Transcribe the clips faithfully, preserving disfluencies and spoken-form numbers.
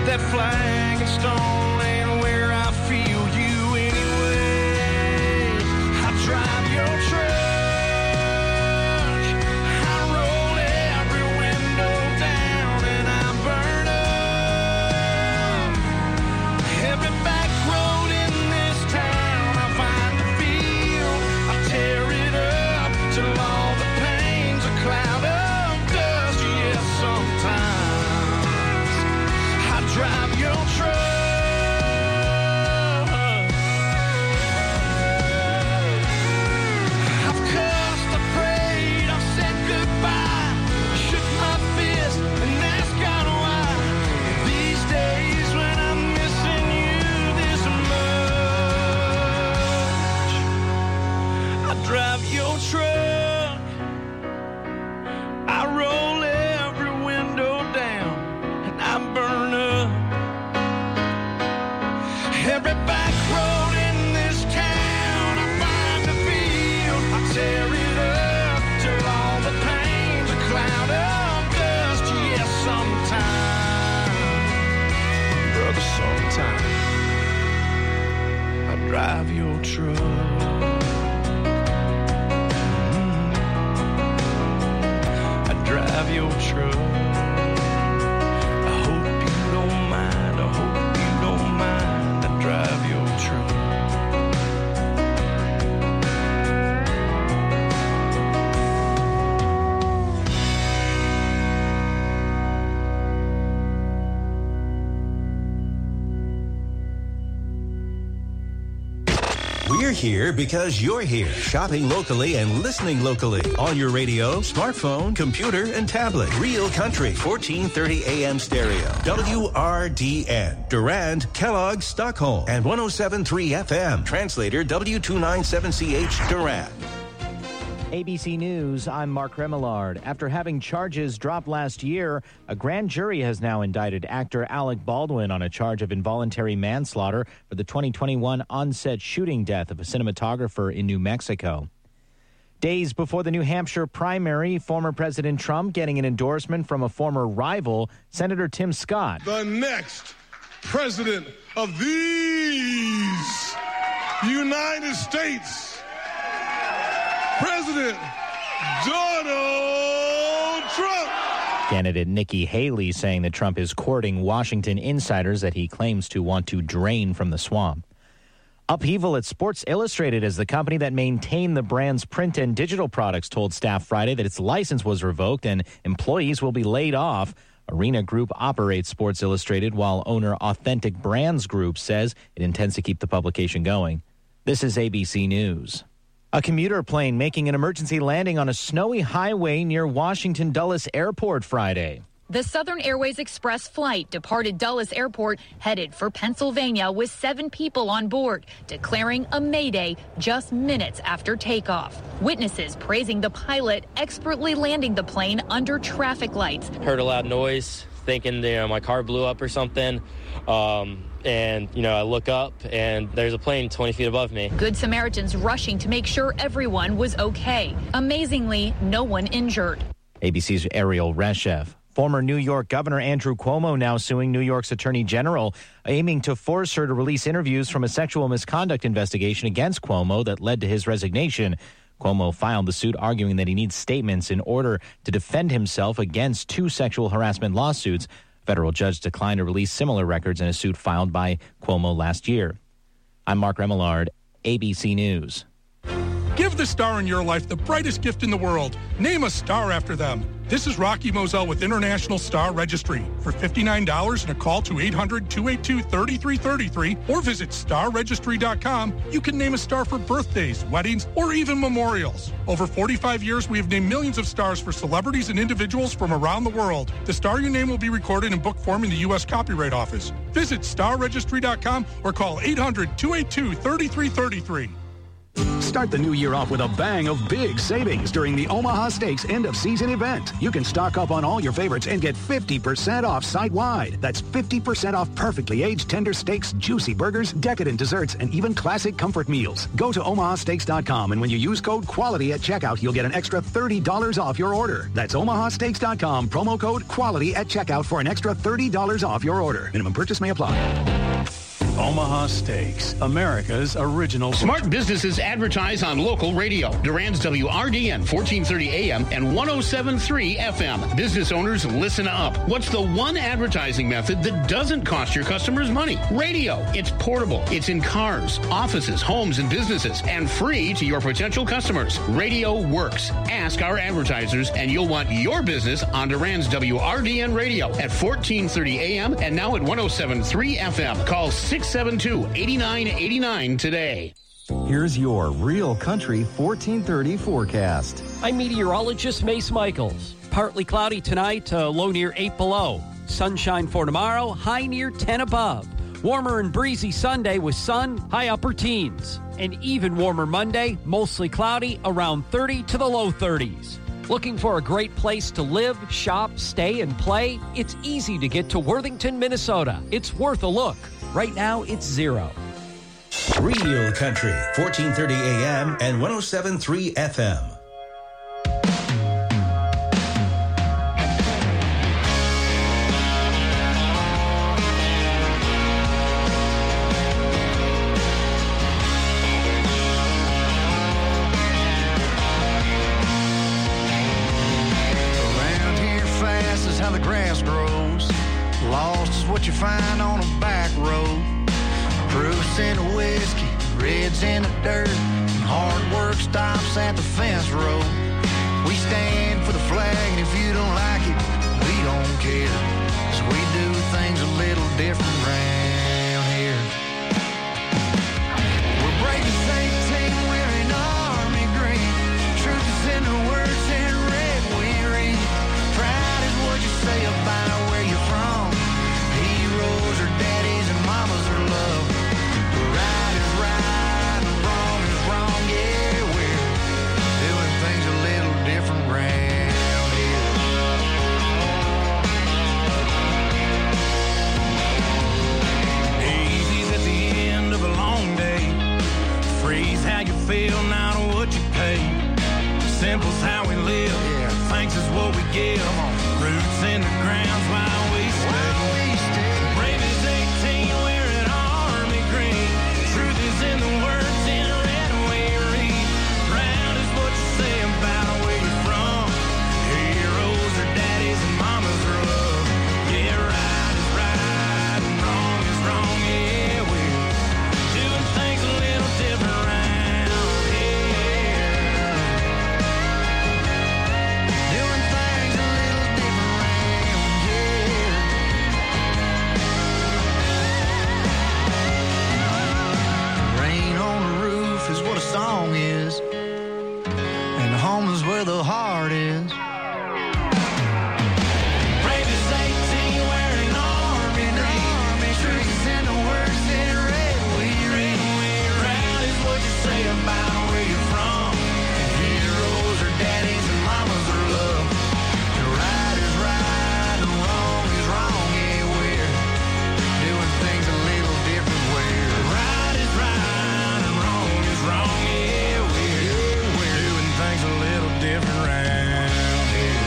That flag and stone ain't where I feel you anyway. I drive your truck, I roll every window down and I burn up every back road in this town. I find the field, I tear it up till all the pain's a cloud of dust. Yes, sometimes I drive your truck. I've cussed, I prayed, I've said goodbye, I shook my fist and asked God why. These days when I'm missing you this much, I drive your truck, I roll every window down and I burn up every back road in this town. I find the field, I tear it up till all the pain's a cloud of dust. Yes, sometimes, brother, sometimes I drive your truck. I drive your truck. I hope you don't mind. I hope you don't mind. I drive your truck. We're here because you're here, shopping locally and listening locally. On your radio, smartphone, computer, and tablet. Real Country, fourteen thirty A M stereo. W R D N. Durand, Kellogg, Stockholm. And one oh seven point three F M. Translator W two ninety-seven C H, Durand. A B C News, I'm Mark Remillard. After having charges dropped last year, a grand jury has now indicted actor Alec Baldwin on a charge of involuntary manslaughter for the twenty twenty-one on-set shooting death of a cinematographer in New Mexico. Days before the New Hampshire primary, former President Trump getting an endorsement from a former rival, Senator Tim Scott. The next president of these United States, President Donald Trump. Candidate Nikki Haley saying that Trump is courting Washington insiders that he claims to want to drain from the swamp. Upheaval at Sports Illustrated as the company that maintained the brand's print and digital products told staff Friday that its license was revoked and employees will be laid off. Arena Group operates Sports Illustrated, while owner Authentic Brands Group says it intends to keep the publication going. This is A B C News. A commuter plane making an emergency landing on a snowy highway near Washington Dulles Airport Friday. The Southern Airways Express flight departed Dulles Airport, headed for Pennsylvania with seven people on board, declaring a mayday just minutes after takeoff. Witnesses praising the pilot expertly landing the plane under traffic lights. Heard a loud noise, thinking you know, my car blew up or something. Um, and, you know, I look up and there's a plane twenty feet above me. Good Samaritans rushing to make sure everyone was okay. Amazingly, no one injured. A B C's Ariel Reshev. Former New York Governor Andrew Cuomo now suing New York's Attorney General, aiming to force her to release interviews from a sexual misconduct investigation against Cuomo that led to his resignation. Cuomo filed the suit arguing that he needs statements in order to defend himself against two sexual harassment lawsuits. A federal judge declined to release similar records in a suit filed by Cuomo last year. I'm Mark Remillard, A B C News. Give the star in your life the brightest gift in the world. Name a star after them. This is Rocky Moselle with International Star Registry. For fifty-nine dollars and a call to eight hundred, two eight two, three three three three or visit star registry dot com, you can name a star for birthdays, weddings, or even memorials. Over forty-five years, we have named millions of stars for celebrities and individuals from around the world. The star you name will be recorded in book form in the U S Copyright Office. Visit star registry dot com or call eight hundred, two eight two, three three three three. Start the new year off with a bang of big savings during the Omaha Steaks end-of-season event. You can stock up on all your favorites and get fifty percent off site-wide. That's fifty percent off perfectly aged tender steaks, juicy burgers, decadent desserts, and even classic comfort meals. Go to omaha steaks dot com, and when you use code QUALITY at checkout, you'll get an extra thirty dollars off your order. That's omaha steaks dot com, promo code QUALITY at checkout for an extra thirty dollars off your order. Minimum purchase may apply. Omaha Steaks, America's original. Smart businesses advertise on local radio. Durand's W R D N, fourteen thirty A M and one oh seven point three F M. Business owners, listen up. What's the one advertising method that doesn't cost your customers money? Radio. It's portable. It's in cars, offices, homes, and businesses, and free to your potential customers. Radio works. Ask our advertisers, and you'll want your business on Durand's W R D N radio at fourteen thirty A M and now at one oh seven point three F M. Call six seven two, eight nine eight nine today. Here's your Real Country fourteen thirty forecast. I'm meteorologist Mace Michaels. Partly cloudy tonight, uh, low near eight below. Sunshine for tomorrow, high near ten above. Warmer and breezy Sunday with sun, high upper teens. An even warmer Monday, mostly cloudy, around thirty to the low thirties. Looking for a great place to live, shop, stay, and play? It's easy to get to Worthington, Minnesota. It's worth a look. Right now, it's zero. Real Country, fourteen thirty A M and one oh seven point three F M. Around here fast is how the grass grows. Lost is what you find on a back road. Proofs in the whiskey, reds in the dirt, and hard work stops at the fence road. We stand for the flag, and if you don't like it, we don't care. 'Cause we do things a little different around here. We're brave as eighteen, wearing army green. Truth is in the words in red we read. Pride is what you say about where you're from. Heroes are daddies and mamas are love. Right is right and wrong is wrong. Yeah, we're doing things a little different round here. Easy's at the end of a long day. Free's how you feel, not what you pay. Simple's how we live. Yeah. Thanks is what we give. Roots in the ground's why we stay. Brave as eighteen, wearing army green. Truth is in the words in red we read. Proud is what you say about where you're from. Heroes are daddies and mamas are love. Yeah, right is right and wrong is wrong. Yeah, we're doing things a little different around here. Doing things a little different around here. Rain on the roof is what a song is, and home is where the heart is. Brave as eighteen, wearing army green. Truth is in the words in red we read. Proud is what you say about where you're from. Heroes are daddies and mamas are love. Right is right and wrong is wrong. Yeah, we're doing things a little different. Where right is right and wrong is wrong. Yeah, we're, we're doing things a little different round here.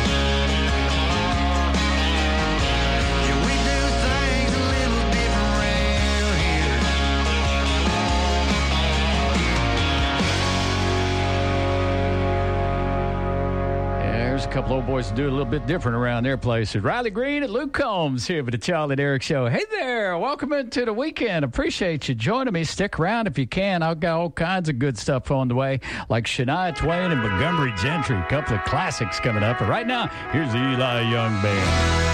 Yeah, we do things a little different round here. Yeah, there's a couple old boys that do it a little bit different around their places. Riley Green and Luke Combs here for the Charlie and Eric Show. Hey there, welcome into the weekend. Appreciate you joining me. Stick around if you can. I've got all kinds of good stuff on the way, like Shania Twain and Montgomery Gentry. A couple of classics coming up. But right now, here's the Eli Young Band.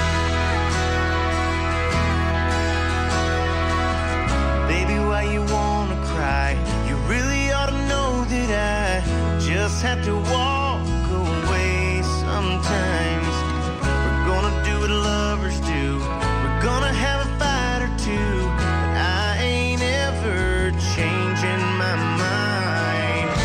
Baby, why you wanna cry? You really ought to know that I just have to walk away sometimes. We're gonna do what lovers do. We're gonna have a fight or two. But I ain't ever changing my mind.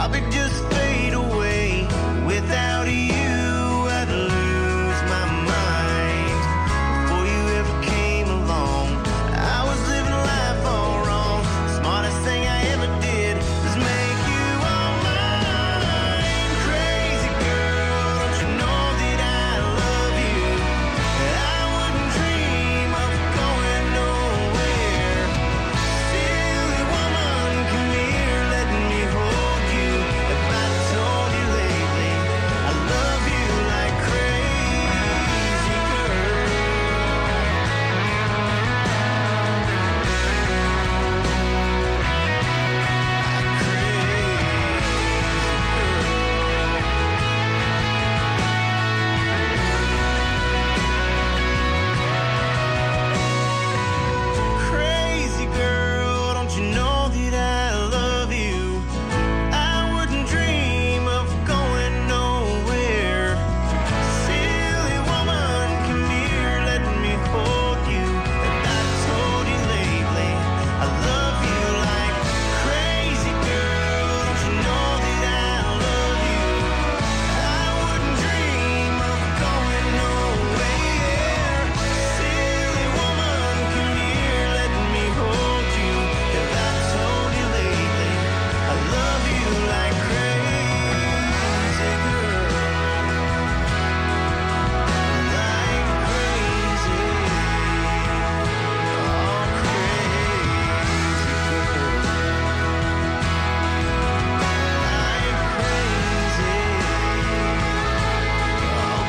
probably just fade away. Without you, I'd lose my mind. Before you ever came along, I was living life all wrong. The smartest thing I ever did was make you all mine. Crazy girl, don't you know that I love you? I wouldn't dream of going nowhere. Silly woman, come here, let me hold you. If I told you lately, I love you like crazy girl. Crazy girl, don't you know that I love you? I wouldn't dream of going nowhere. Silly woman, come here, let me hold you. And I told you lately, I love you like crazy girl. Don't you know that I love you? I wouldn't dream of going nowhere. Silly woman, come here, let me hold you. If I told you lately, I love you like crazy girl. Like crazy. Oh, crazy girl. Like crazy. Oh,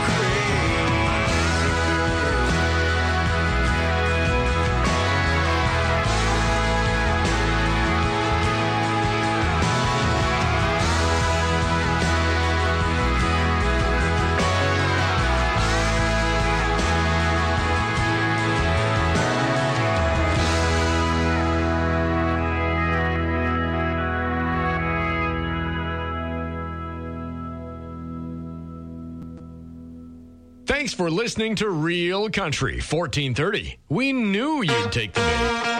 Thanks for listening to Real Country fourteen thirty. We knew you'd take the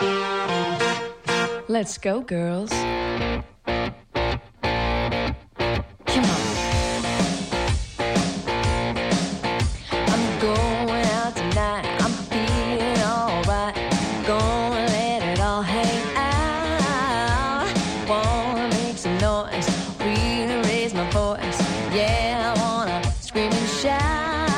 bait. Let's go, girls. Come on. I'm going out tonight. I'm feeling alright. Gonna let it all hang out. Wanna make some noise. Really raise my voice. Yeah, I wanna scream and shout.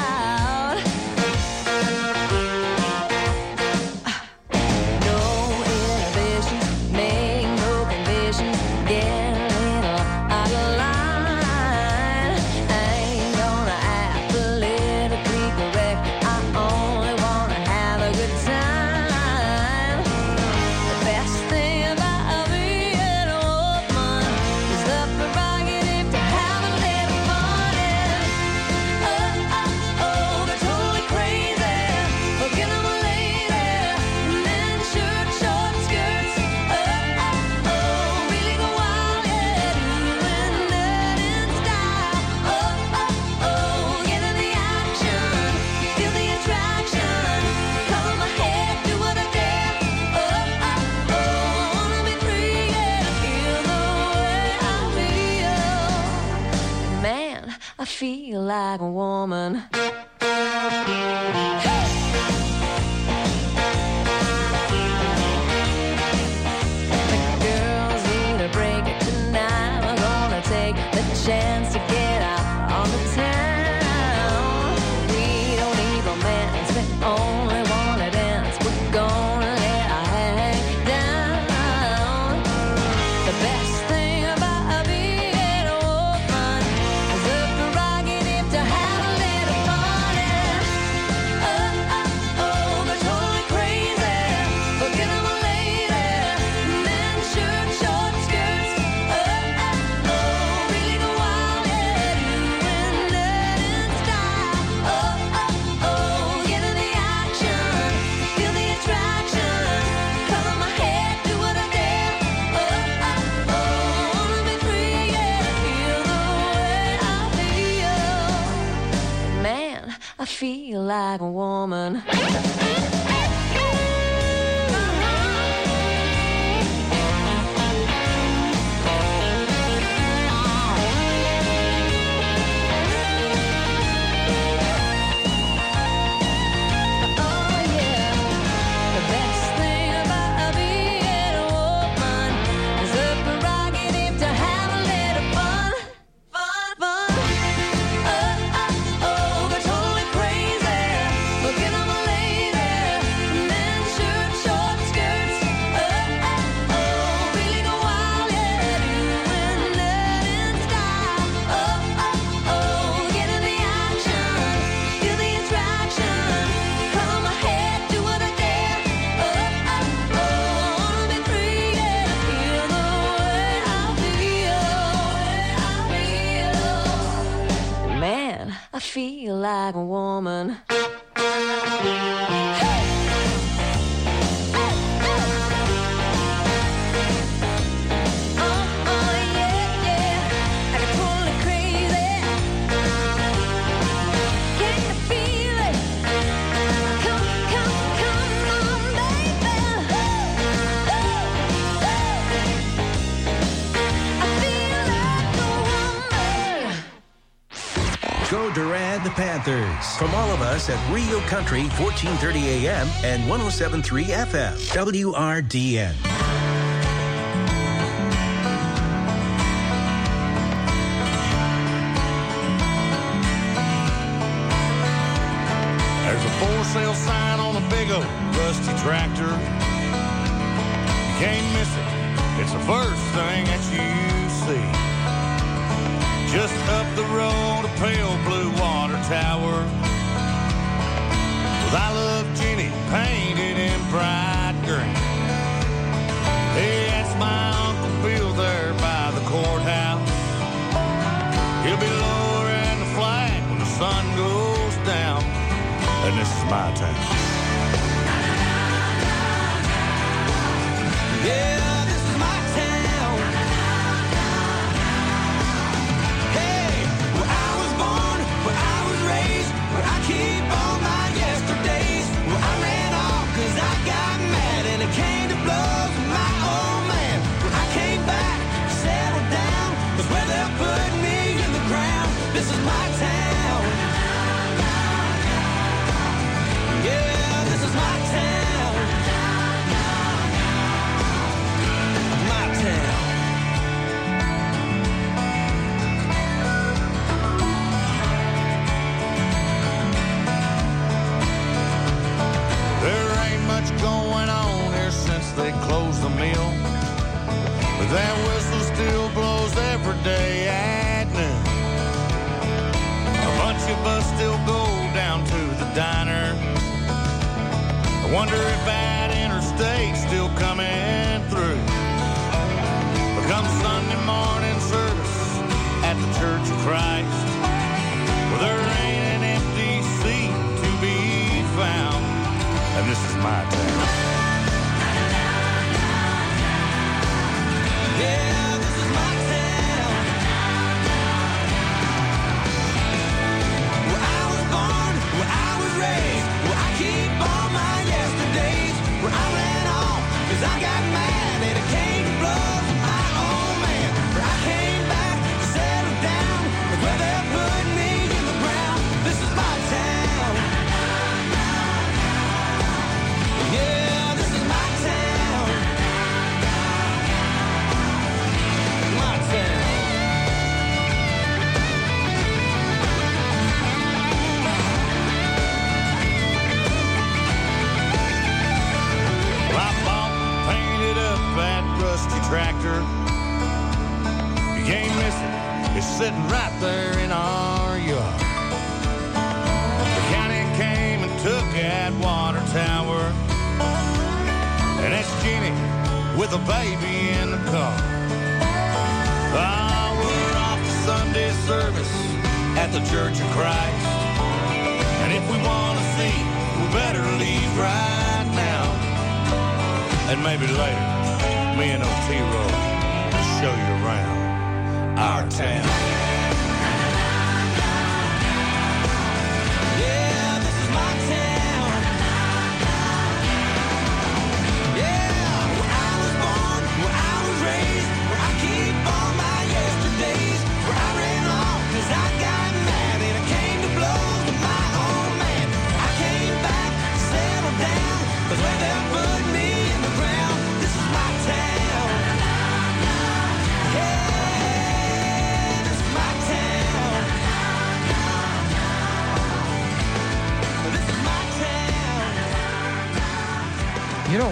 No inhibitions, make no conditions. Get a little out of line. I ain't gonna act politically correct. I only wanna have a good time. The best thing about being a woman is the prerogative to have a little fun. And oh, oh, oh, they're totally crazy. Forget I'm a lady. Men, shirt, short skirts. Oh, oh, oh, really go wild, yeah. Doing that in style. Oh, oh, oh, get in the action. Feel the attraction. Cover my head, do what I dare. Oh, oh, oh, I wanna be free, yeah. Feel the way I feel. Man, I feel like a woman. The girls need a break tonight. We're gonna take the chance to get out on the town. We don't need romance, we only wanna dance. We're gonna let our hang down. The best thing about being a woman is the prerogative to have a little fun. And oh, oh, oh, they're totally crazy. Forget I'm a lady. Men, shirt, short skirts. Oh, oh, oh, really go wild, yeah. Doing that in style. Oh, oh, oh, get in the action. Feel the attraction. Cover my head, do what I dare. Oh, oh, oh, wanna be free, yeah. Feel the way I feel. Man, I feel like a woman. feel like a woman. Go Durand the Panthers. From all of us at Real Country, fourteen thirty A M and one oh seven point three F M. W R D N. There's a for sale sign on a big old rusty tractor. You can't miss it. It's the first thing that you see. Just up the road, a pale blue water tower with I Love Jenny painted in bright green. Hey, that's my Uncle Bill there by the courthouse. He'll be lowering the flag when the sun goes down. And this is my town. Yeah. Keep all my yesterdays. Well, I ran off cause I got mad and it came to blows with my old man. When I came back, settled down, was where they'll put me in the ground. This is my town. Yeah, this is my town. My town. Going on here since they closed the mill, but that whistle still blows every day at noon. A bunch of us still go down to the diner. I wonder if that interstate's still coming through. But come Sunday morning service at the Church of Christ, well, there ain't an empty seat to be found. And this is my town. Yeah, this is my town. Where I was born, where I was raised, where I keep all my yesterdays. Where I ran off, cause I got mad and it came to blows with my old man. Where I came back, settled down, where they put me in the ground. This is my town. Yeah, this is my town. My town. Well, I bought and painted up that rusty tractor. You can't miss it. It's sitting right there in our yard. The county came and took that water tower. And that's Jenny with a baby in the car. Oh, we're off to Sunday service at the Church of Christ. And if we want to see, we better leave right now. And maybe later, me and Otero will show you around our town.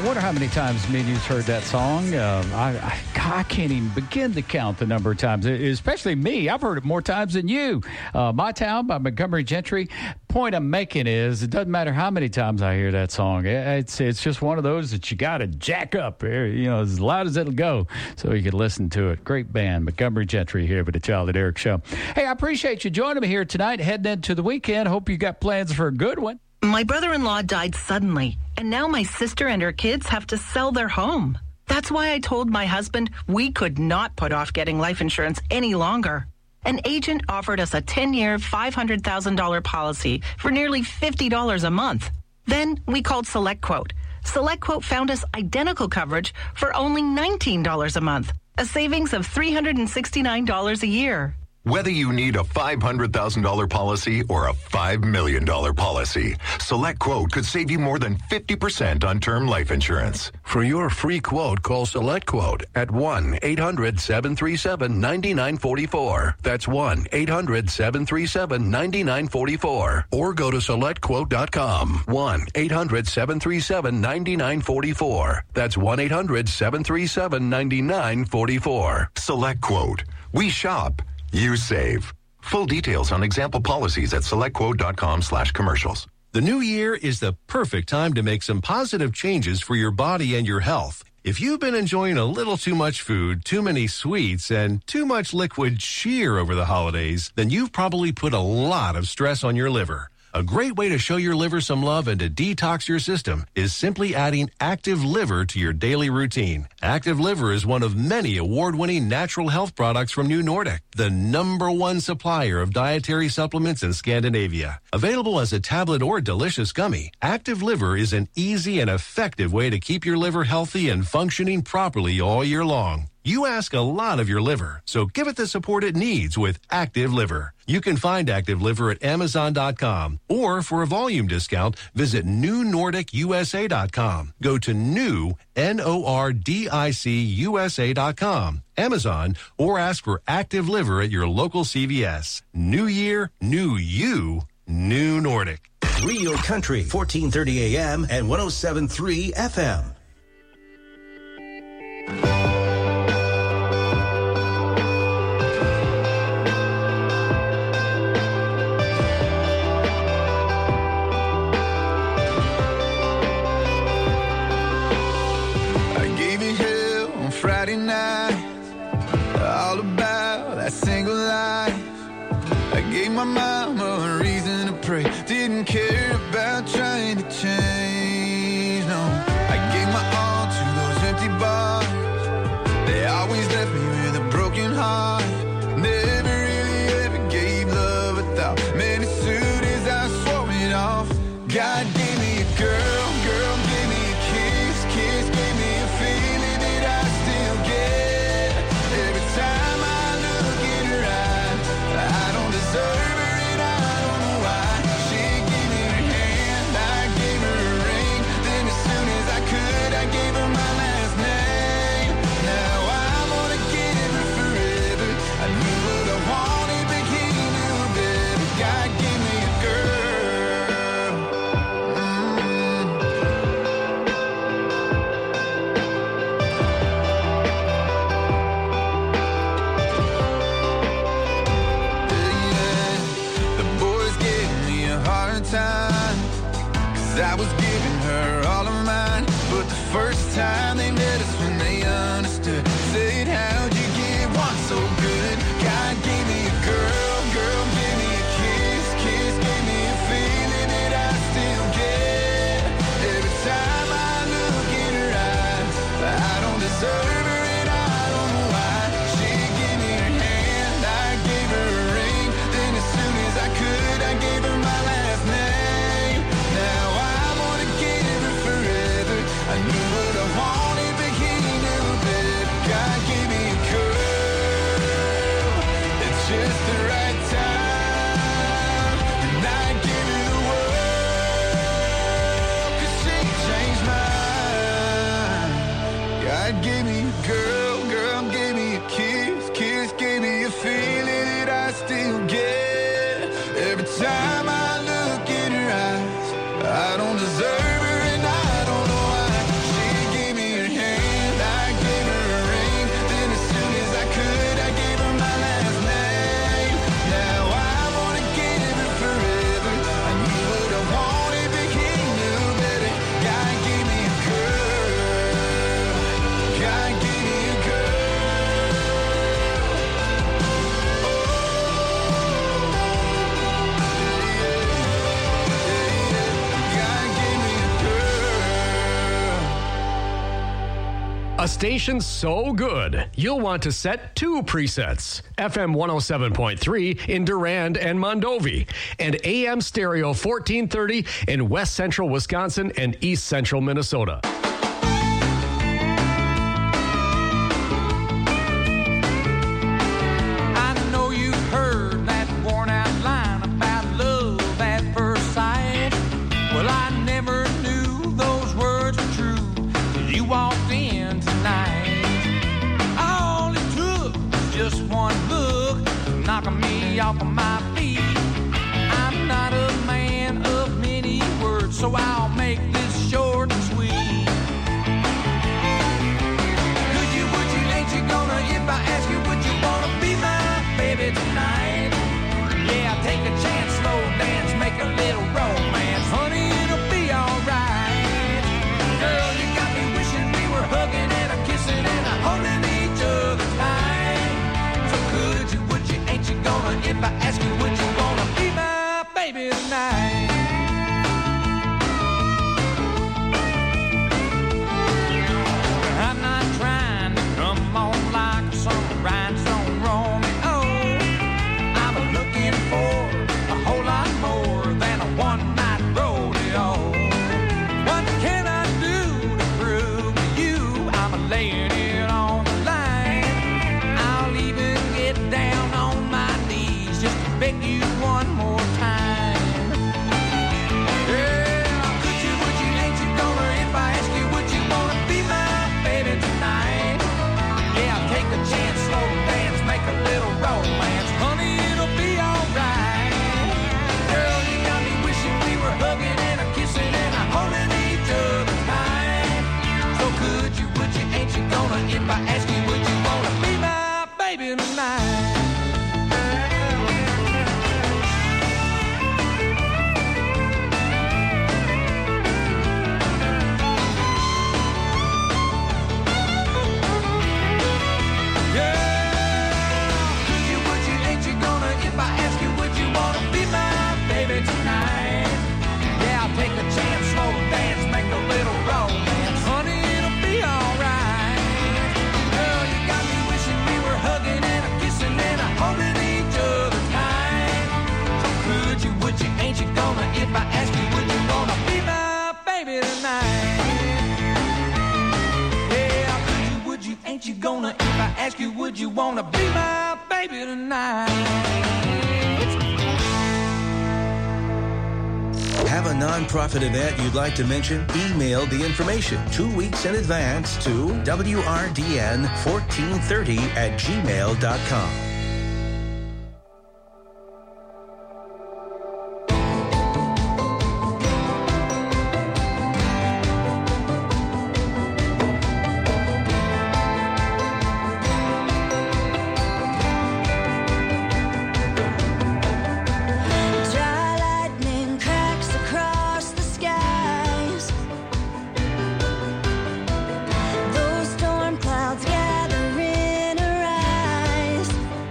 I wonder how many times me and you've heard that song. Uh, I, I, I can't even begin to count the number of times, especially me. I've heard it more times than you. Uh, My Town by Montgomery Gentry. Point I'm making is it doesn't matter how many times I hear that song. It's it's just one of those that you got to jack up, you know, as loud as it'll go so you can listen to it. Great band, Montgomery Gentry here with the Child at Eric Show. Hey, I appreciate you joining me here tonight, heading into the weekend. Hope you got plans for a good one. My brother-in-law died suddenly, and now my sister and her kids have to sell their home. That's why I told my husband we could not put off getting life insurance any longer. An agent offered us a ten-year, five hundred thousand dollars policy for nearly fifty dollars a month. Then we called SelectQuote. SelectQuote found us identical coverage for only nineteen dollars a month, a savings of three hundred sixty-nine dollars a year. Whether you need a five hundred thousand dollars policy or a five million dollars policy, SelectQuote could save you more than fifty percent on term life insurance. For your free quote, call SelectQuote at one eight hundred seven three seven nine nine four four. That's one eight hundred seven three seven nine nine four four. Or go to select quote dot com. one eight hundred seven three seven nine nine four four. That's one eight hundred seven three seven nine nine four four. SelectQuote. We shop. You save. Full details on example policies at selectquote dot com slash commercials. The new year is the perfect time to make some positive changes for your body and your health. If you've been enjoying a little too much food, too many sweets, and too much liquid cheer over the holidays, then you've probably put a lot of stress on your liver. A great way to show your liver some love and to detox your system is simply adding Active Liver to your daily routine. Active Liver is one of many award-winning natural health products from New Nordic, the number one supplier of dietary supplements in Scandinavia. Available as a tablet or delicious gummy, Active Liver is an easy and effective way to keep your liver healthy and functioning properly all year long. You ask a lot of your liver, so give it the support it needs with Active Liver. You can find Active Liver at amazon dot com, or for a volume discount, visit new nordic u s a dot com. Go to new, N O R D I C U S A dot com, Amazon, or ask for Active Liver at your local C V S. New year, new you, New Nordic. Real Country, fourteen thirty A M and one oh seven point three F M. Friday night, all about that single life. I gave my mama a reason to pray. Didn't care about trying to change, no. I gave my all to those empty bars. They always left me with a broken heart. Never really ever gave love a thought. Man, as soon as I swore it off, God gave me a girl, girl gave me a kiss, kiss gave me a feeling that I still get. Every time I look in her eyes, I don't deserve her and I don't know why. She gave me her hand, I gave her a ring. Then as soon as I could, I gave her my last name. Now I'm gonna give her forever. I knew what I wanted, but he knew better. God gave me a girl. Time, 'cause I was giving her all of mine, but the first time they met us when they understood, said, how'd you get one so good? God gave me a girl, girl gave me a kiss, kiss gave me a feeling that I still get. Every time I look in her eyes, I don't deserve her and I don't know why. She gave me her hand, I gave her a ring, then as soon as I could, I gave her my last name. Now I'm gonna give her forever. I knew what I wanted, but he knew better. God gave me a girl at just the right time, and I give her the world, 'cause she changed mine. God gave me a girl, girl gave me a kiss, kiss gave me a feeling that I still get. Every time I look in her eyes, I don't deserve her and I don't know why. She A station so good, you'll want to set two presets. F M one oh seven point three in Durand and Mondovi, and A M Stereo fourteen thirty in West Central Wisconsin and East Central Minnesota. I know you've heard that worn out line about love at first sight. Well, I never knew those words were true till you walked in tonight. All it took was just one look, knocking me off of my feet. I'm not a man of many words, so I'll make this short and sweet. Could you, would you, ain't you gonna, if I ask you, would you wanna be my baby tonight? Yeah, take a chance, slow dance, make a little romance. Honey, it'll be alright. Girl, you got me wishing we were hugging and a kissing and a holding each other tight. So could you, would you, ain't you gonna, if I ask you, would you wanna be my baby tonight? I'm not trying to come on like some rhinestone Romeo. I'm looking for a whole lot more than a one-night rodeo. What can I do to prove to you I'm laying it on the line? I'll even get down on my knees just to beg you one more time. Yeah, could you, would you, ain't you gonna, if I ask you, would you wanna be my baby tonight? Yeah, take a chance, slow dance, make a little romance. Honey, it'll be alright. Girl, you got me wishing we were hugging and a kissing and a holding each other tight. So could you, would you, ain't you gonna, if I ask you, would you wanna be my baby tonight? Tonight, yeah, I'll take a chance, slow dance, make a little romance. Honey, it'll be alright. Girl, you got me wishing we were hugging and a kissing and a holding each other tight. So could you, would you, ain't you gonna, if I ask you, would you wanna be my baby tonight? Yeah, could you, would you, ain't you gonna, if I ask you, would you wanna be my baby tonight? Have a nonprofit event you'd like to mention? Email the information two weeks in advance to W R D N fourteen thirty at gmail dot com. Dry lightning cracks across the skies. Those storm clouds gather in her eyes.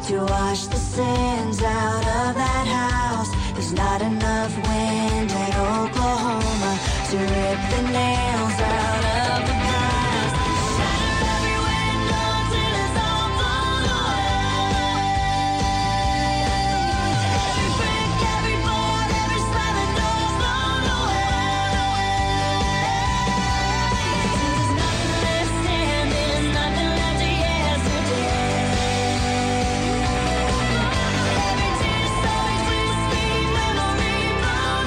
to wash the sins out of that house. There's not enough wind in Oklahoma to rip the nails out of the past. Shatter every window till it's all blown away. Every brick, every board, every slamming door's blown away. There's nothing left standing, nothing left to yesterday. Every tear so sweet, sweet memory blown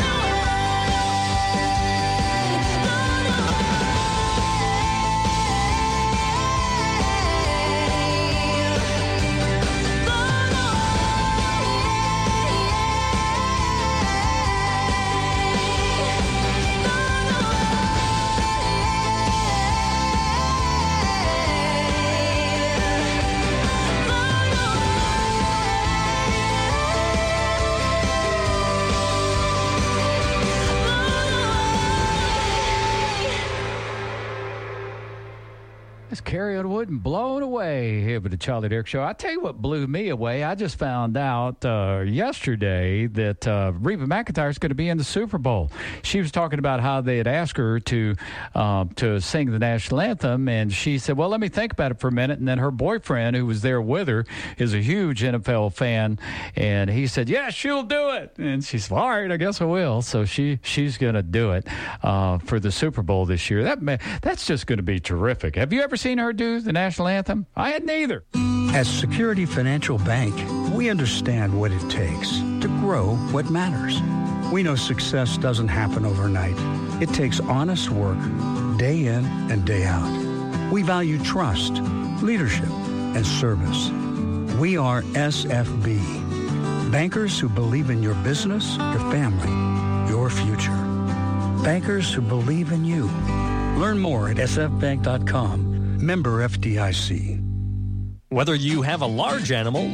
It's Carrie Underwood and Blown Away here with the Charlie Derrick Show. I tell you what blew me away. I just found out uh, yesterday that uh, Reba McEntire is going to be in the Super Bowl. She was talking about how they had asked her to uh, to sing the national anthem, and she said, well, let me think about it for a minute. And then her boyfriend, who was there with her, is a huge N F L fan, and he said, yeah, she'll do it. And she said, all right, I guess I will. So she she's going to do it uh, for the Super Bowl this year. That That's just going to be terrific. Have you ever seen her do the national anthem? I hadn't either. As Security Financial Bank, we understand what it takes to grow what matters. We know success doesn't happen overnight. It takes honest work, day in and day out. We value trust, leadership, and service. We are S F B, bankers who believe in your business, your family, your future. Bankers who believe in you. Learn more at s f bank dot com. Member F D I C. Whether you have a large animal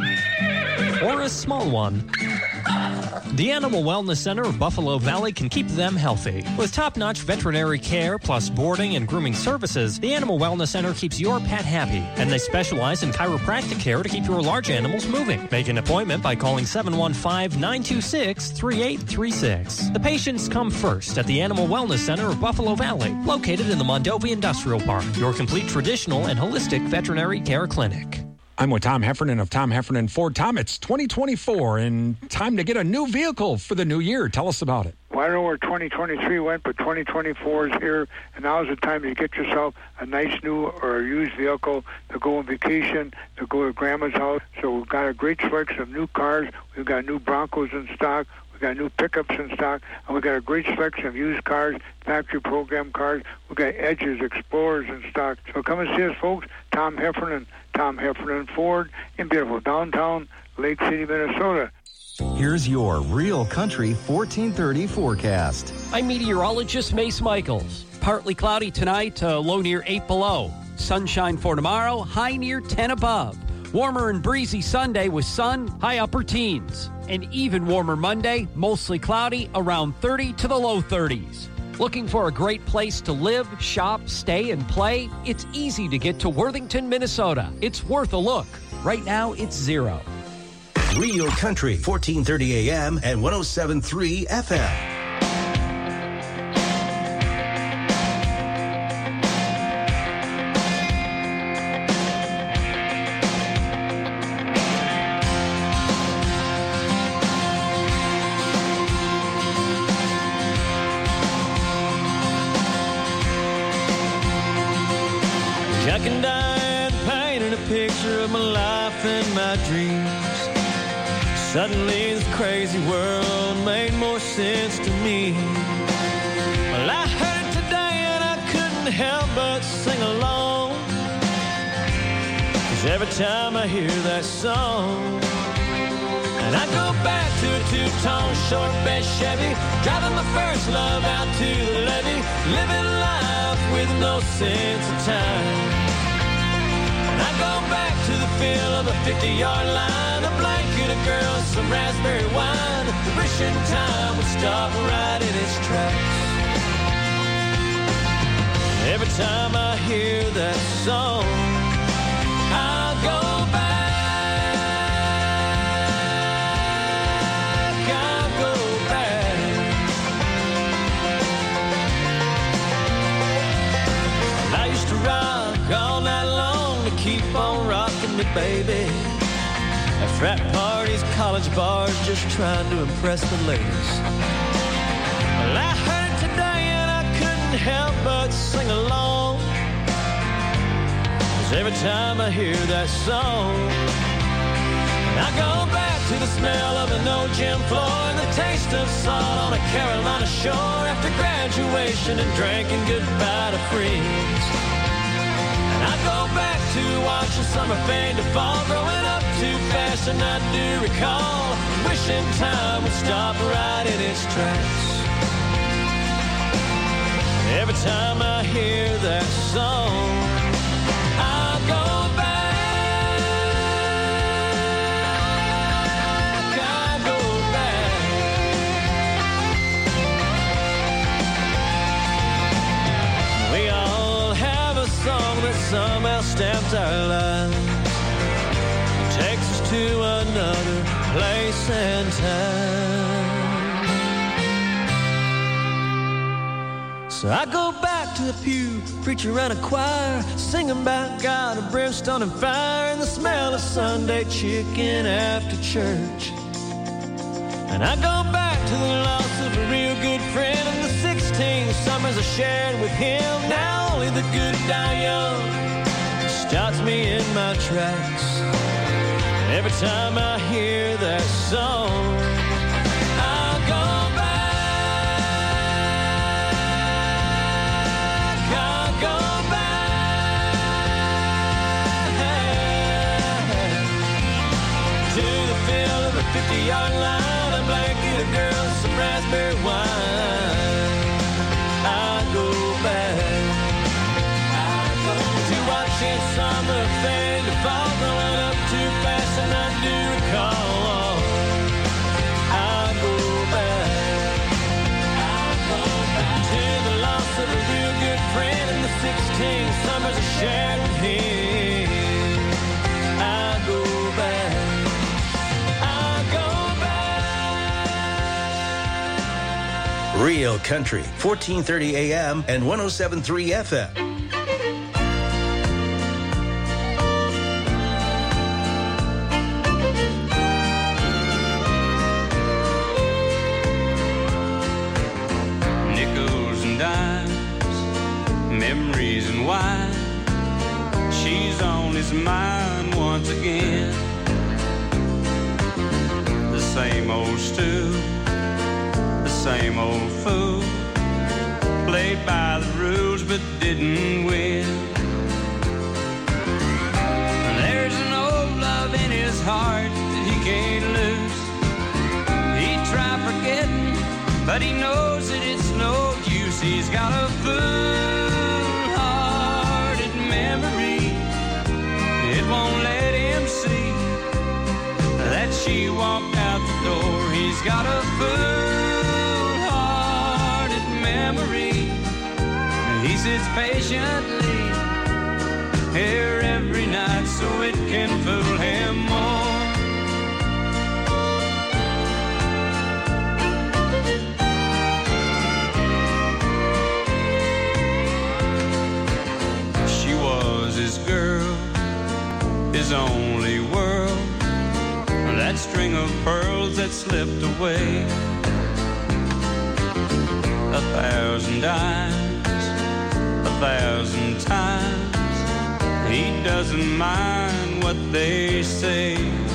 or a small one, the Animal Wellness Center of Buffalo Valley can keep them healthy. With top-notch veterinary care plus boarding and grooming services, the Animal Wellness Center keeps your pet happy, and they specialize in chiropractic care to keep your large animals moving. Make an appointment by calling seven one five, nine two six, three eight three six. The patients come first at the Animal Wellness Center of Buffalo Valley, located in the Mondovi Industrial Park, your complete traditional and holistic veterinary care clinic. I'm with Tom Heffernan of Tom Heffernan Ford. Tom, it's twenty twenty-four and time to get a new vehicle for the new year. Tell us about it. Well, I don't know where twenty twenty-three went, but twenty twenty-four is here, and now's the time to get yourself a nice new or a used vehicle to go on vacation, to go to Grandma's house. So we've got a great selection of new cars. We've got new Broncos in stock. We've got new pickups in stock, and we've got a great selection of used cars, factory program cars. We've got Edges, Explorers in stock. So come and see us, folks. Tom Heffernan, Tom Heffernan Ford in beautiful downtown Lake City, Minnesota. Here's your Real Country fourteen thirty forecast. I'm meteorologist Mace Michaels. Partly cloudy tonight, uh, low near eight below. Sunshine for tomorrow, high near ten above. Warmer and breezy Sunday with sun, high upper teens. An even warmer Monday, mostly cloudy, around thirty to the low thirties. Looking for a great place to live, shop, stay, and play? It's easy to get to Worthington, Minnesota. It's worth a look. Right now, it's zero. Real Country, fourteen thirty A M and one oh seven point three F M. Jack and Diane painted a picture of my life and my dreams. Suddenly this crazy world made more sense to me. Well, I heard it today and I couldn't help but sing along. 'Cause every time I hear that song, and I go back to a two-tone short bed Chevy, driving my first love out to the levee, living life with no sense of time. And I go back to the feel of a fifty-yard line, a blanket of girls, some raspberry wine, wishing time would stop right in its tracks. Every time I hear that song, I'll go back it, baby. At frat parties, college bars, just trying to impress the ladies. Well, I heard it today and I couldn't help but sing along. 'Cause every time I hear that song, I go back to the smell of an old gym floor and the taste of salt on a Carolina shore after graduation and drinking goodbye to friends. And I go back to watching summer fade to fall, growing up too fast, and I do recall wishing time would stop right in its tracks. Every time I hear that song, I go back, I go back. We all have a song that somehow stamps our lives, takes us to another place and time. So I go back to the pew, preacher and a choir, singing about God and brimstone and fire, and the smell of Sunday chicken after church. And I go back to the loss of a real good friend and the sixteen summers I shared with him. Now only the good die young stops me in my tracks. Every time I hear that song, I go back, I go back to the field of a fifty-yard line, a blanket of girls, some raspberry wine. I go back, I go to watching summer fade to fall, growing up too fast, and I do recall. I go back, I go back to the loss of a real good friend and the sixteen summers I shared with him. I go back, I go back. Real Country, fourteen thirty A M and one oh seven point three F M. Memories and wine, she's on his mind once again. The same old stew, the same old fool, played by the rules but didn't win. There's an old love in his heart that he can't lose. He tried forgetting, but he knows that it's no use. He's got a fool-hearted memory. It won't let him see that she walked out the door. He's got a fool-hearted memory. He sits patiently here every night so it can fool him more. His girl, his only world, that string of pearls that slipped away. A thousand dimes, a thousand times, he doesn't mind what they say.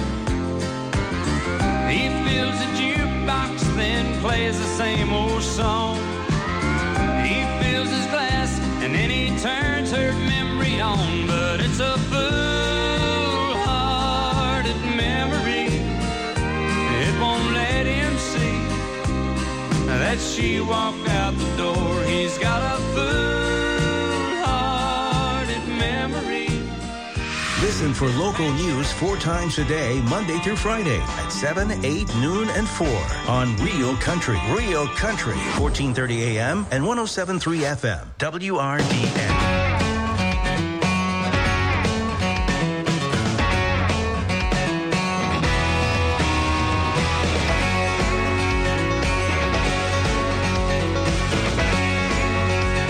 He fills a jukebox, then plays the same old song. He fills his glass and then he turns her memory on. But it's a fool-hearted memory. It won't let him see that she walked out the door. He's got a fool-hearted memory. Listen for local news four times a day, Monday through Friday at seven, eight, noon, and four on Real Country. Real Country, fourteen thirty A M and one oh seven point three F M, W R D N.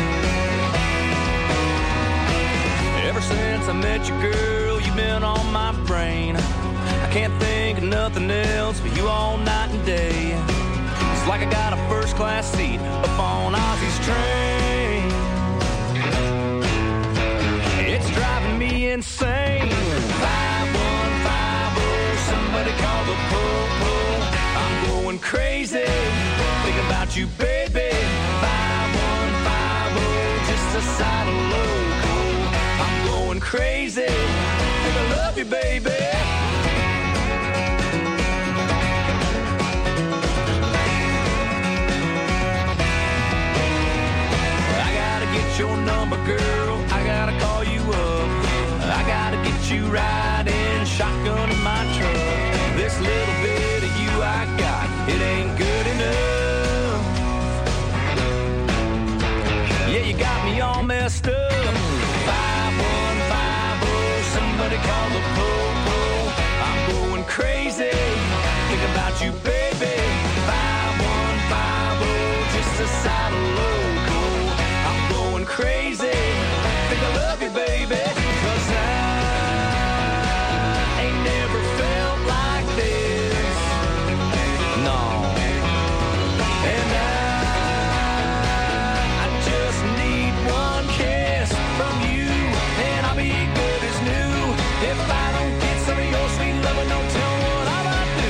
Ever since I met you, girl, you've been on my nothing else but you all night and day. It's like I got a first-class seat up on Ozzy's train. It's driving me insane. five one five oh, somebody call the po-po. I'm going crazy, thinking about you, baby. five one five oh, just a side of loco. I'm going crazy, think I love you, baby. I gotta get your number, girl. I gotta call you up. I gotta get you riding shotgun in my truck. This little bit of you I got, it ain't good enough. Yeah, you got me all messed up. five one five oh, somebody call the po-po. I'm going crazy, think about you, baby. five one five oh, just a side of loco. I'm going crazy, think I love you, baby. 'Cause I ain't never felt like this. No. And I, I just need one kiss from you, and I'll be good as new. If I don't get some of your sweet loving, don't tell me what I might do.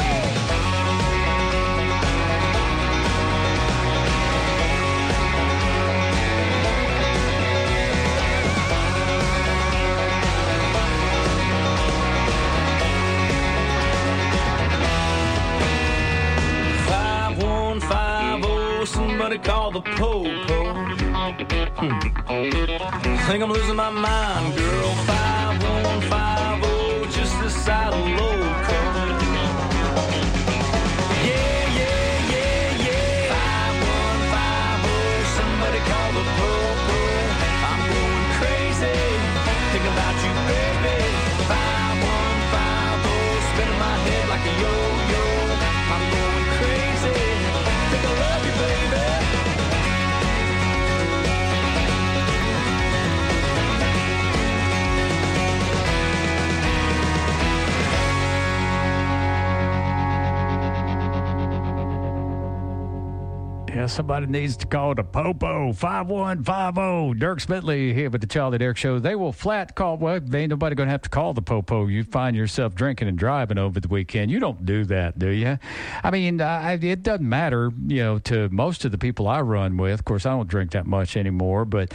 five one five oh, somebody call the po-po. Hmm. Think I'm losing my mind, girl. five one five oh, just the side of loco. Yeah, yeah, yeah, yeah. five one five oh, somebody call the po-po. I'm going crazy, thinking about you, baby. five one five oh, spinning my head like a yo-yo. I'm going crazy, think I love you, baby. Yeah, somebody needs to call the Popo. five one five oh. Dirk Bentley here with the Charlie Derek Show. They will flat call. Well, ain't nobody going to have to call the Popo. You find yourself drinking and driving over the weekend. You don't do that, do you? I mean, I, it doesn't matter, you know, to most of the people I run with. Of course, I don't drink that much anymore, but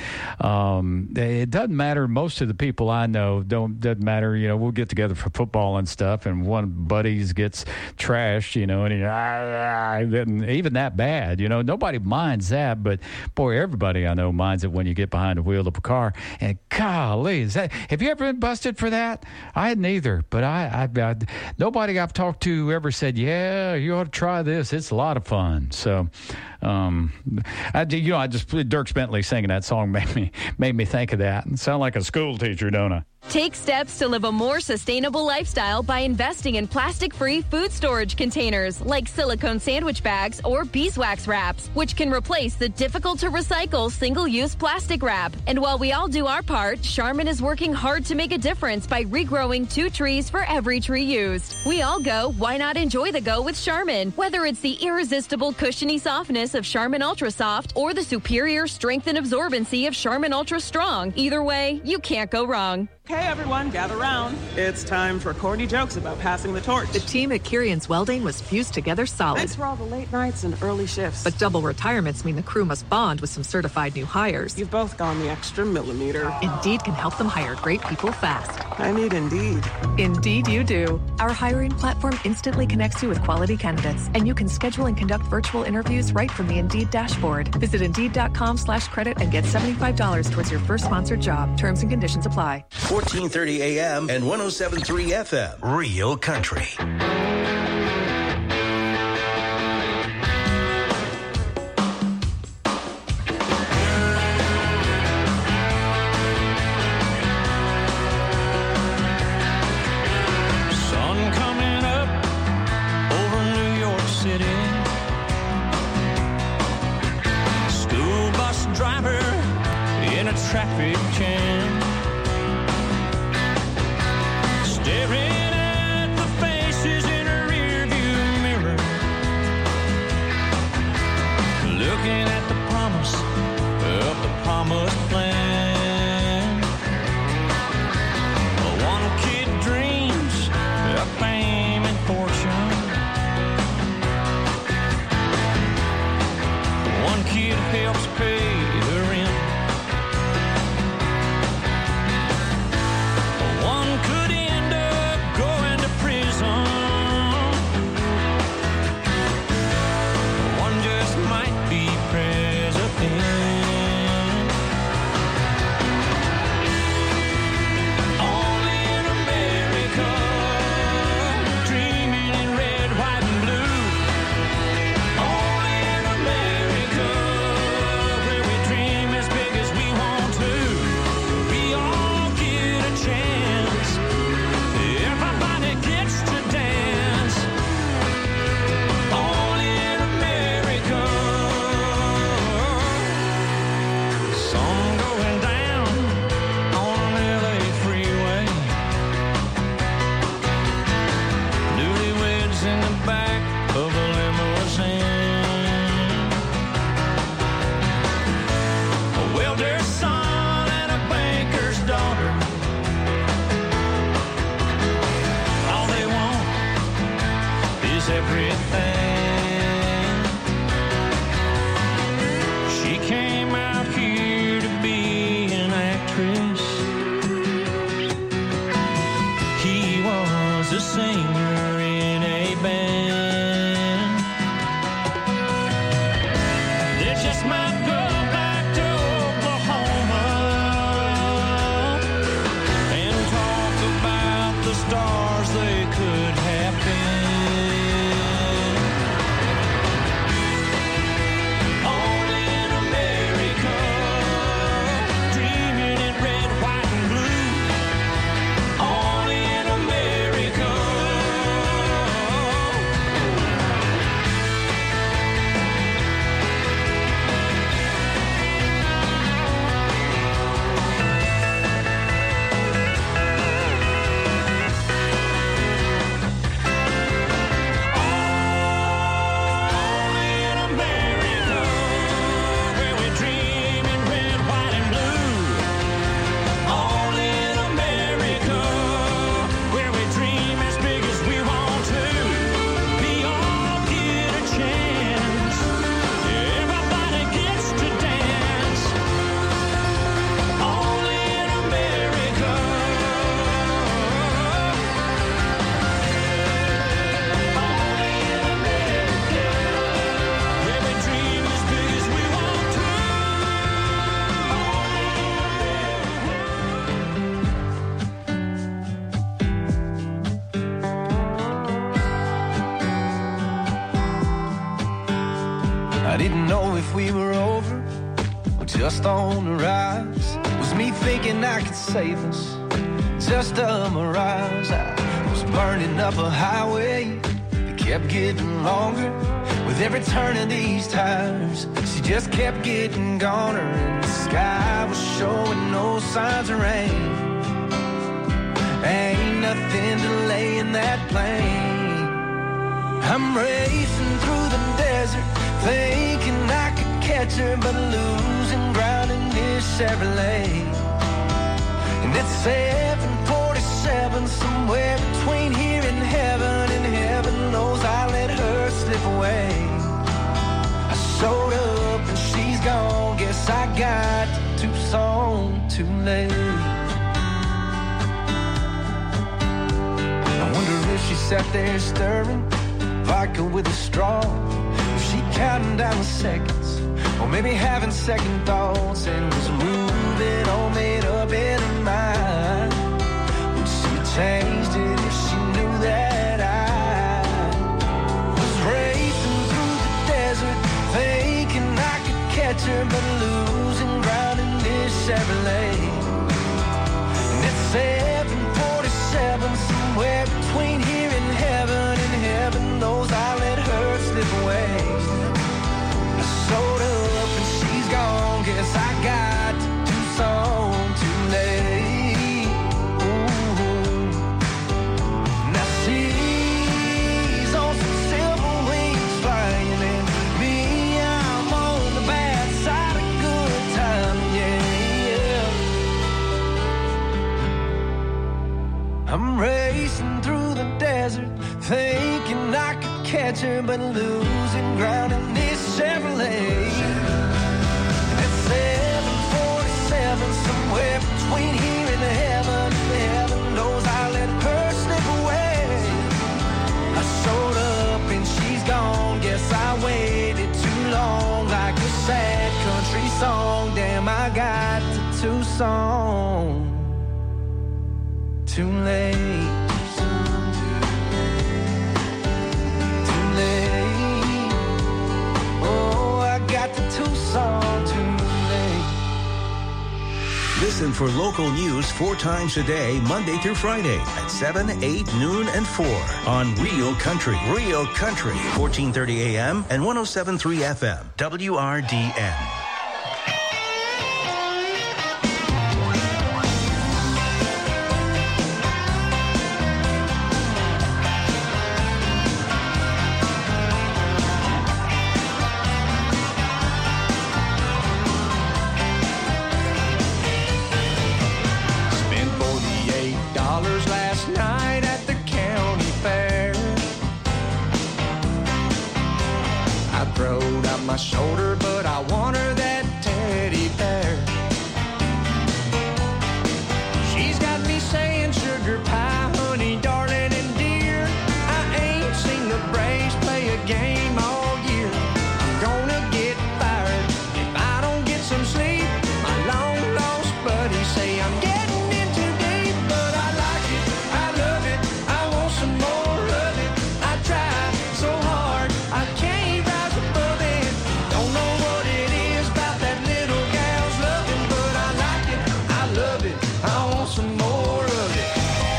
um, it doesn't matter. Most of the people I know don't, doesn't matter. You know, we'll get together for football and stuff, and one of buddies gets trashed, you know, and he, ah, ah, even that bad, you know. Nobody minds that, but boy, everybody I know minds it when you get behind the wheel of a car. And golly, is that, have you ever been busted for that? I hadn't either, but I, I, I nobody I've talked to ever said, yeah, you ought to try this. It's a lot of fun. So, um, I, you know, I just, Dirk Bentley singing that song made me, made me think of that. Sound like a school teacher, don't I? Take steps to live a more sustainable lifestyle by investing in plastic-free food storage containers like silicone sandwich bags or beeswax wraps, which can replace the difficult-to-recycle single-use plastic wrap. And while we all do our part, Charmin is working hard to make a difference by regrowing two trees for every tree used. We all go, why not enjoy the go with Charmin? Whether it's the irresistible cushiony softness of Charmin Ultra Soft or the superior strength and absorbency of Charmin Ultra Strong, either way, you can't go wrong. Okay, everyone, gather round. It's time for corny jokes about passing the torch. The team at Kirian's Welding was fused together solid. Thanks for all the late nights and early shifts. But double retirements mean the crew must bond with some certified new hires. You've both gone the extra millimeter. Indeed can help them hire great people fast. I need Indeed. Indeed you do. Our hiring platform instantly connects you with quality candidates, and you can schedule and conduct virtual interviews right from the Indeed dashboard. Visit Indeed.com slash credit and get seventy-five dollars towards your first sponsored job. Terms and conditions apply. fourteen thirty A M and one oh seven point three F M. Real Country. Sun coming up over New York City. School bus driver in a traffic jam. Staring at the faces in her everything. She came out here to be an actress. He was a singer in a band. They just might go back to Oklahoma and talk about the stars they could have been. Only in America, dreaming in red, white, and blue. Only in America. Only in America, where we dream in red, white, and blue. Only in America, where we dream as big as we want to. We all get a chance. Everybody gets to dance. Only in America. Only in America, where we dream as big as we want to. I didn't know if we were over or just on the rise. Was me thinking I could save us just a mirage? I was burning up a highway that kept getting longer with every turn of these tires. She just kept getting goner, and the sky was showing no signs of rain. Ain't nothing delaying that plane. I'm racing through the desert, thinking I could catch her, but losing ground in this Chevrolet. And it's seven forty-seven, somewhere between here and heaven, and heaven knows I let her slip away. I showed up and she's gone, guess I got to Tucson too late. I wonder if she sat there stirring vodka with a straw, if she counting down the seconds, or maybe having second thoughts, and was moving all made up in her mind. Would she have changed it if she knew that I was racing through the desert, thinking I could catch her, but losing ground in this Chevrolet. And it's seven forty-seven, somewhere between here and heaven, and heaven knows I let her slip away. I showed up and she's gone, guess I got to Tucson too late. Ooh. Now she's on some silver wings flying, and me, I'm on the bad side of good time, yeah, yeah. I'm racing through the desert, thinking I could catch her, but losing ground in this Chevrolet. It's seven forty-seven, somewhere between here and heaven, and heaven knows I let her slip away. I showed up and she's gone, guess I waited too long, like a sad country song. Damn, I got to Tucson too late. Listen for local news four times a day, Monday through Friday at seven, eight, noon, and four on Real Country. Real Country, fourteen thirty A M and one oh seven point three F M, W R D N. Last night at the county fair. my shoulder, but I want her that teddy bear. She's got me saying sugar pie, honey, darling, and dear. I ain't seen the Braves play a game all year. I'm gonna get fired if I don't get some sleep. My long lost buddies say I'm getting in too deep, but I like it, I love it, I want some more of it. I try so hard, I can't rise above it. Don't know what it is about that little gal's loving, but I like it, I love it, I want some more of it.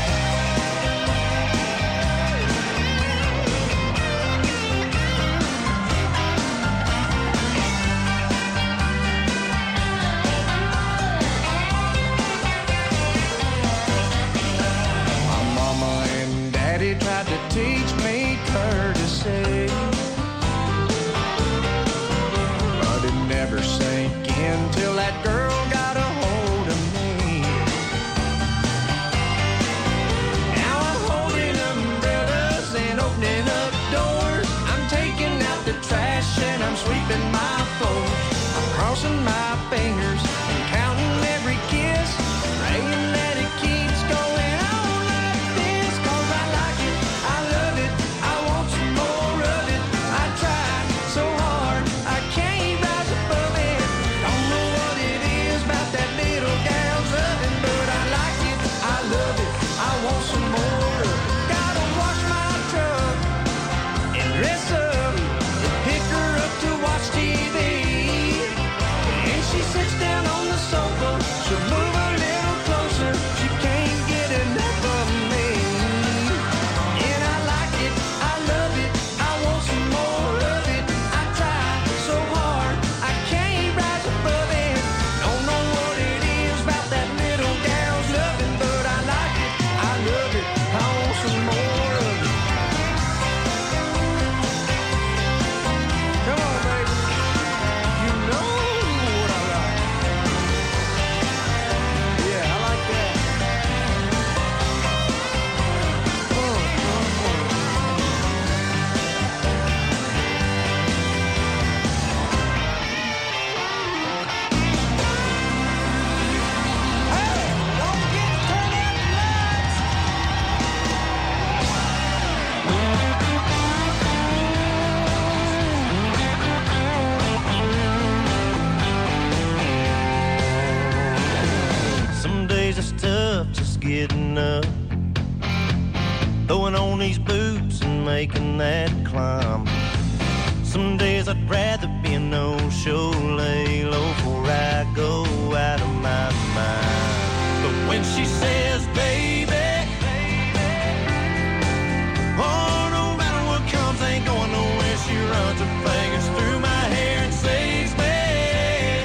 My mama and daddy tried to teach me courtesy, but it never sank in till that girl got a hold of me. Now I'm holding umbrellas and opening up doors. I'm taking out the trash and I'm sweeping my floor. I'm crossing my fingers and counting every kiss, praying that it keeps going on like this. 'Cause I like it, I love it, I want some more of it. I try so hard, I can't rise above it. Don't know what it is about that little gal's loving, but I like it, I love it, I want some more of it. Gotta wash my truck and dress up and pick her up to watch T V. And she sits down on the sofa, she'll move a little closer, she can't get enough of me. And I like it, I love it, I want some more of it. I try so hard, I can't rise above it. Don't know what it is about that little gal's loving, but I like it, I love it, I want some more of it. Come on, baby, you know what I like. Yeah, I like that. Uh, uh, uh. Some days it's tough just getting up, throwing on these boots and making that climb. Some days I'd rather be a no-show, lay low before I go out of my mind. But when she says, baby, oh, no matter what comes, ain't going nowhere. She runs her fingers through my hair and says, babe,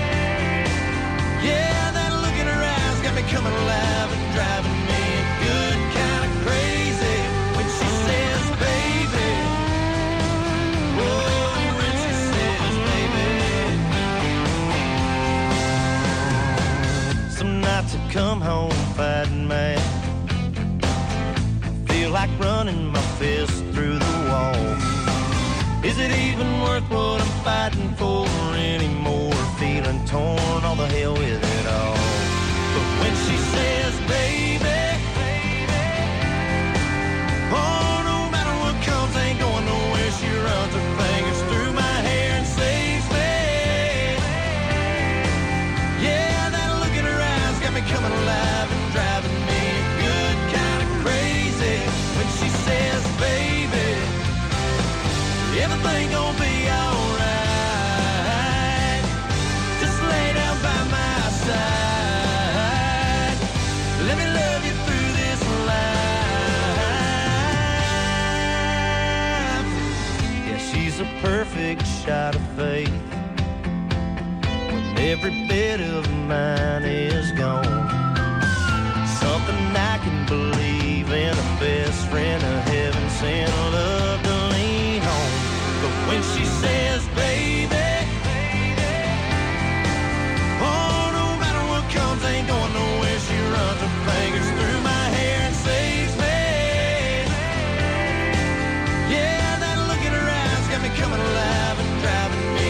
yeah, that look in her eyes got me coming alive and driving me good kind of crazy. When she says, baby, oh, when she says, baby. Some nights I come home fighting mad, feel like running my fist through the wall. Is it even worth what I'm fighting for anymore? Feeling torn, all the hell with it all. But when she says, baby, oh, no matter what comes, ain't going nowhere. She runs her fingers through my hair and says, babe, yeah, that look in her eyes got me coming alive and driving me good kind of crazy. When she says, baby, everything gonna be alright. Just lay down by my side. Let me love you through this life. Yeah, she's a perfect shot of faith when every bit of mine is gone. Something I can believe in, a best friend of heaven sent, love to lean on. But when she says, baby, oh, no matter what comes, ain't going nowhere. She runs her fingers through my hair and says, babe, yeah, that look in her eyes got me coming alive and driving me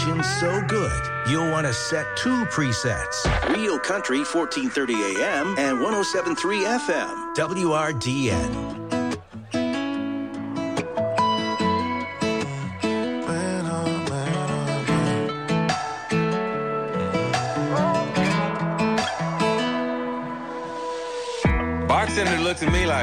station so good, you'll want to set two presets. Real Country, fourteen thirty A M and one oh seven point three F M. W R D N. Bartender looked at me like,